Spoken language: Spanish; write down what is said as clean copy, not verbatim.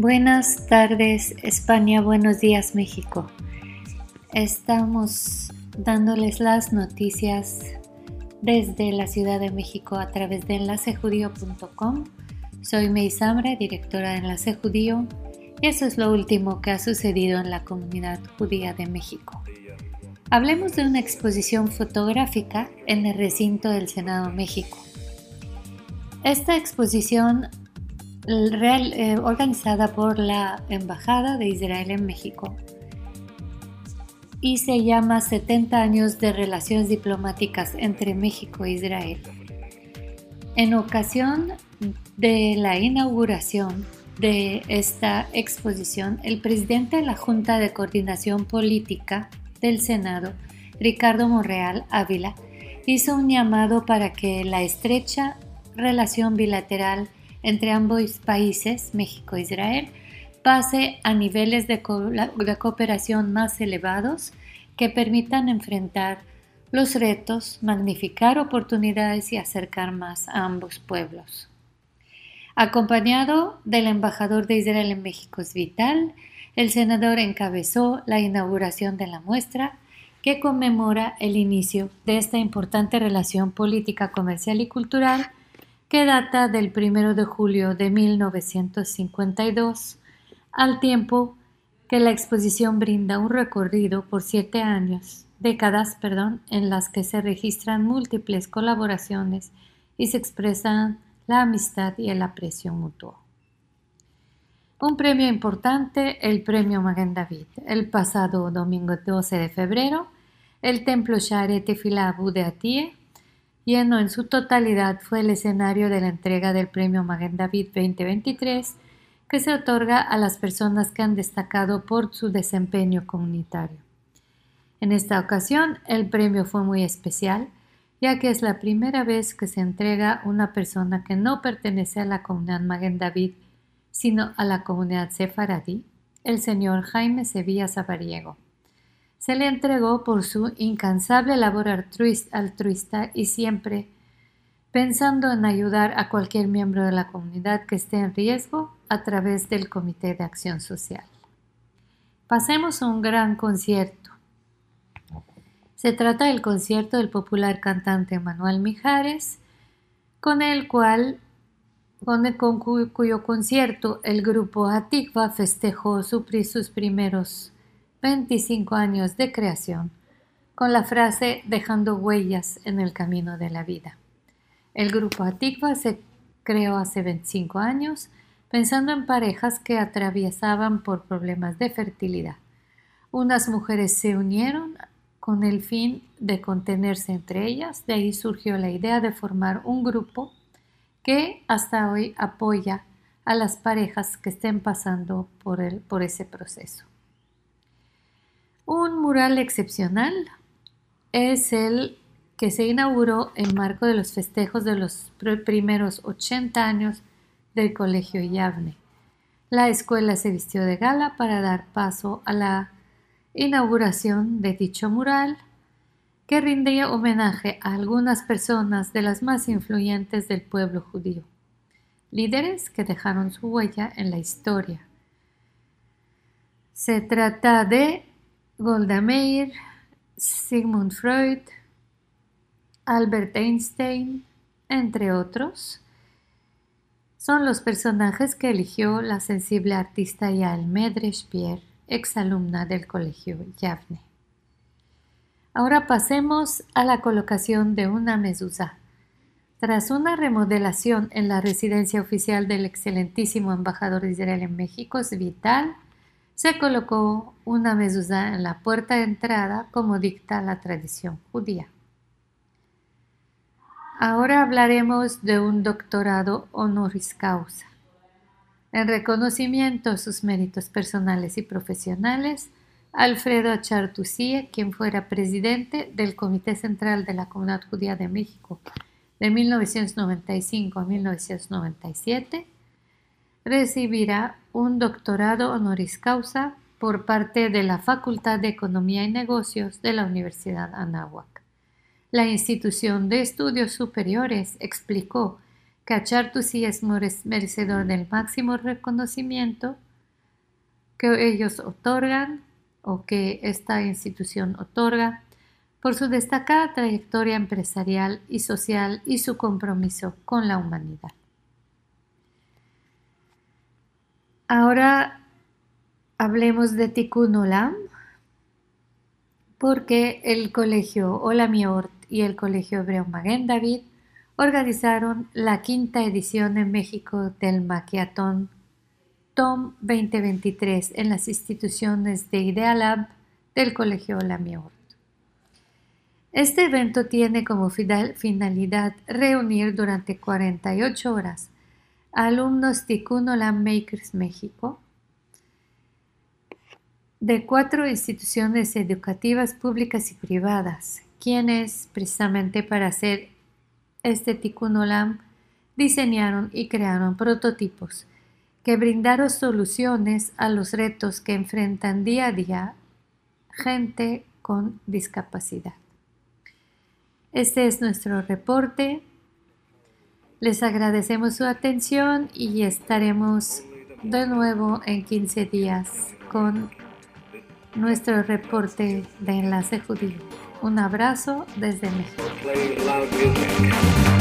Buenas tardes, España. Buenos días, México. Estamos dándoles las noticias desde la Ciudad de México a través de enlacejudío.com. Soy May Samra, directora de Enlace Judío, y eso es lo último que ha sucedido en la comunidad judía de México. Hablemos de una exposición fotográfica en el recinto del Senado México. Esta exposición organizada por la Embajada de Israel en México y se llama 70 años de relaciones diplomáticas entre México e Israel. En ocasión de la inauguración de esta exposición, el presidente de la Junta de Coordinación Política del Senado, Ricardo Monreal Ávila, hizo un llamado para que la estrecha relación bilateral entre ambos países, México e Israel, pase a niveles de cooperación más elevados que permitan enfrentar los retos, magnificar oportunidades y acercar más a ambos pueblos. Acompañado del embajador de Israel en México, Vital, el senador encabezó la inauguración de la muestra que conmemora el inicio de esta importante relación política, comercial y cultural que data del 1 de julio de 1952, al tiempo que la exposición brinda un recorrido por 7 décadas, en las que se registran múltiples colaboraciones y se expresan la amistad y el aprecio mutuo. Un premio importante, el Premio Maguen David. El pasado domingo 12 de febrero, el templo Shaarei Tefilá Abu de Atié, lleno en su totalidad, fue el escenario de la entrega del Premio Maguen David 2023, que se otorga a las personas que han destacado por su desempeño comunitario. En esta ocasión, el premio fue muy especial, ya que es la primera vez que se entrega a una persona que no pertenece a la comunidad Maguen David, sino a la comunidad sefaradí, el señor Jaime Sevilla Sabariego. Se le entregó por su incansable labor altruista y siempre pensando en ayudar a cualquier miembro de la comunidad que esté en riesgo a través del Comité de Acción Social. Pasemos a un gran concierto. Se trata del concierto del popular cantante Manuel Mijares, con cuyo concierto el grupo Hatikva festejó sus primeros 25 años de creación, con la frase dejando huellas en el camino de la vida. El grupo Hatikva se creó hace 25 años pensando en parejas que atravesaban por problemas de fertilidad. Unas mujeres se unieron con el fin de contenerse entre ellas. De ahí surgió la idea de formar un grupo que hasta hoy apoya a las parejas que estén pasando por ese proceso. Un mural excepcional es el que se inauguró en marco de los festejos de los primeros 80 años del Colegio Yavne. La escuela se vistió de gala para dar paso a la inauguración de dicho mural, que rindía homenaje a algunas personas de las más influyentes del pueblo judío, líderes que dejaron su huella en la historia. Se trata de Golda Meir, Sigmund Freud, Albert Einstein, entre otros. Son los personajes que eligió la sensible artista Yael Medresh-Pierre, exalumna del Colegio Yavne. Ahora pasemos a la colocación de una mezuzá. Tras una remodelación en la residencia oficial del excelentísimo embajador de Israel en México, Vital, se colocó una mezuzá en la puerta de entrada como dicta la tradición judía. Ahora hablaremos de un doctorado honoris causa. En reconocimiento a sus méritos personales y profesionales, Alfredo Achartusie, quien fuera presidente del Comité Central de la Comunidad Judía de México de 1995 a 1997, recibirá un doctorado honoris causa por parte de la Facultad de Economía y Negocios de la Universidad Anáhuac. La institución de estudios superiores explicó que Achartusie es merecedor del máximo reconocimiento que ellos otorgan o que esta institución otorga por su destacada trayectoria empresarial y social y su compromiso con la humanidad. Ahora hablemos de Tikkun Olam, porque el Colegio Olam Ort y el Colegio Hebreo Maguen David organizaron la quinta edición en México del Maquiatón TOM 2023 en las instituciones de Idea Lab del Colegio Olam Ort. Este evento tiene como finalidad reunir durante 48 horas a alumnos Tikkun Olam Makers México de 4 instituciones educativas públicas y privadas, quienes, precisamente para hacer este Tikkun Olam, diseñaron y crearon prototipos que brindaron soluciones a los retos que enfrentan día a día gente con discapacidad. Este es nuestro reporte. Les agradecemos su atención y estaremos de nuevo en 15 días con nuestro reporte de Enlace Judío. Un abrazo desde México.